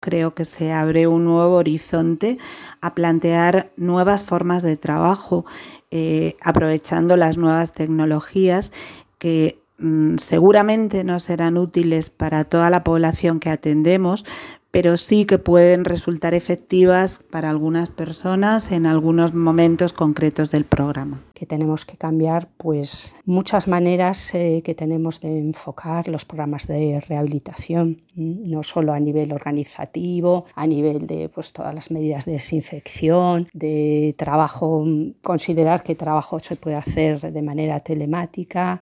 Creo que se abre un nuevo horizonte a plantear nuevas formas de trabajo, aprovechando las nuevas tecnologías que seguramente no serán útiles para toda la población que atendemos, pero sí que pueden resultar efectivas para algunas personas en algunos momentos concretos del programa. Que tenemos que cambiar pues muchas maneras que tenemos de enfocar los programas de rehabilitación, no solo a nivel organizativo, a nivel de pues todas las medidas de desinfección, de trabajo, considerar que trabajo se puede hacer de manera telemática,